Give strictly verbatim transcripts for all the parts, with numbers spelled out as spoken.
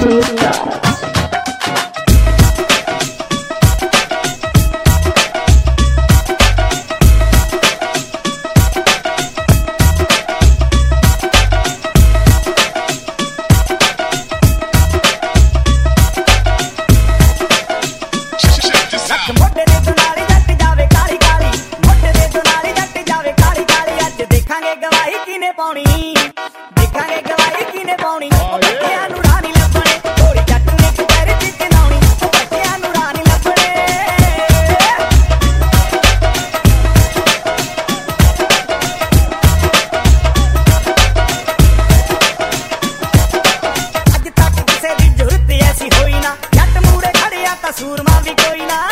Smooth Products. ਦੇਖਾਂਗੇ ਗਵਾਹੀ ਕਿਨੇ ਪਾਉਣੀ ਬੱਚਿਆਂ ਨੂੰ ਰਾਹ ਨਹੀਂ ਲੱਭਣੇ ਥੋੜੀ ਜੱਟ ਨੇ ਪੈਰ ਚ ਚਨਾਉਣੀ ਬੱਚਿਆਂ ਨੂੰ ਰਾਹ ਨਹੀਂ ਲੱਭਣੇ ਅੱਜ ਤੱਕ ਕਿਸੇ ਦੀ ਜ਼ਰੂਰਤ ਐਸੀ ਹੋਈ ਨਾ ਜੱਟ ਮੂਰੇ ਖੜਿਆ ਤਾਂ ਸੂਰਮਾ ਵੀ ਕੋਈ ਨਾ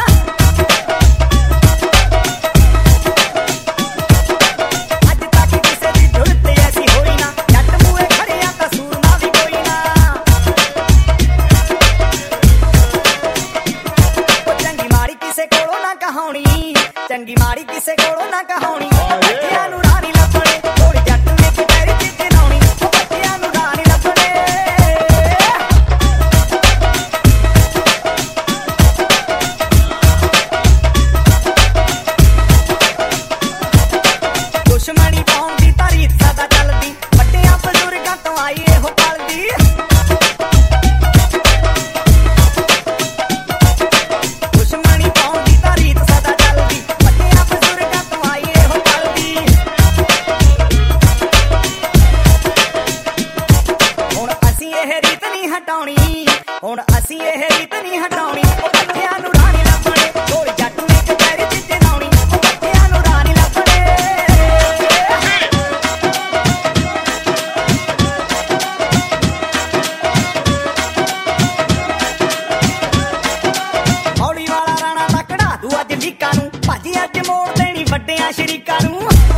ਚੰਗੀ ਮਾੜੀ ਕਿਸੇ ਕੋਲੋਂ ਨਾ ਕਹਾਉਣੀ ਬੱਚਿਆਂ ਨੂੰ ਰਾਹ ਨਹੀਂ ਲੱਭਣੇ ਥੋੜੀ ਜੱਟ ਨੇ ਪੈਰ ਚ ਚਨਾਉਣੀ ਬੱਚਿਆਂ ਨੂੰ ਰਾਹ ਨਹੀਂ ਲੱਭਣੇ ਦੁਸ਼ਮਣੀ ਪਾਉਣ ਦੀ ਤਾਰੀਫ ਸਦਾ ਚੱਲਦੀ ਵੱਡਿਆਂ ਬਜ਼ੁਰਗਾਂ ਤੋਂ ਆਈ ਇਹੋ ਪਲਦੀ ਹੁਣ ਅਸੀਂ ਇਹ ਰੀਤ ਨਹੀਂ ਹਟਾਉਣੀ ਬੱਚਿਆਂ ਨੂੰ ਰਾਹ ਨਹੀਂ ਲੱਭਣੇ ਥੋੜੀ ਜੱਟ ਨੇ ਪੈਰ ਚ ਚਨਾਉਣੀ ਬੱਚਿਆਂ ਨੂੰ ਰਾਹ ਨਹੀਂ ਲੱਭਣੇ ਹੌਲੀ ਵਾਲਾ ਰਾਣਾ ਨਾ ਕਢਾ ਦੂ ਅੱਜ ਲੀਕਾਂ ਨੂੰ ਭੱਜ ਅੱਜ ਮੋੜ ਦੇਣੀ ਵੱਡਿਆਂ ਸ਼ਰੀਕਾਂ ਨੂੰ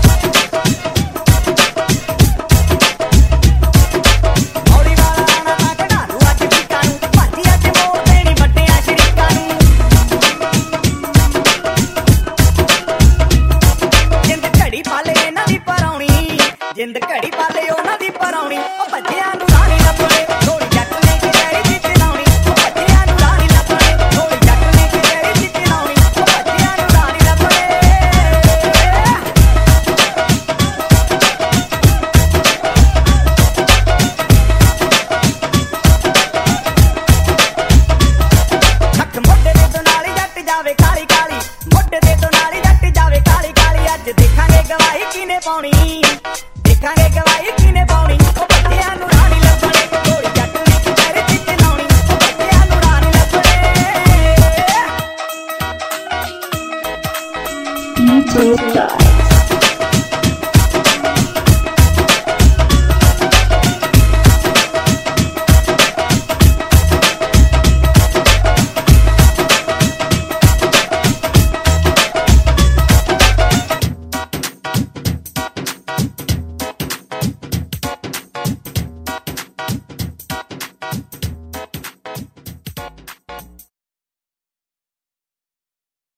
ਜਿੰਦ ਘੜੀ ਪਾਲੇ ਉਹਨਾਂ ਦੀ ਪਰਾਉਣੀ ਉਹ ਬੱਚਿਆਂ ਨੂੰ ਰਾਹ ਨਹੀਂ ਲੱਭਣੇ ਥੋੜੀ ਜੱਟ ਨੇ ਕਿਹੜੀ ਚ ਚਨਾਉਣੀ ਉਹ ਬੱਚਿਆਂ ਨੂੰ ਰਾਹ ਨਹੀਂ ਲੱਭਣੇ ਥੋੜੀ ਜੱਟ ਨੇ ਕਿਹੜੀ ਚ ਚਨਾਉਣੀ ਉਹ ਬੱਚਿਆਂ ਨੂੰ ਰਾਹ ਨਹੀਂ ਲੱਭਣੇ ਹੱਥ ਮੋਢੇ ਦੇ ਤੋਂ ਨਾਲ ਜੱਟ ਜਾਵੇ ਕਾਲੀ ਕਾਲੀ ਮੋਢੇ ਦੇ ਤੋਂ ਨਾਲ ਜੱਟ ਜਾਵੇ ਕਾਲੀ ਕਾਲੀ ਅੱਜ ਦੇਖਾਂਗੇ ਗਵਾਹੀ ਕਿਨੇ ਪਾਉਣੀ ਦੇਖਾਂਗੇ ਗਵਾਹੀ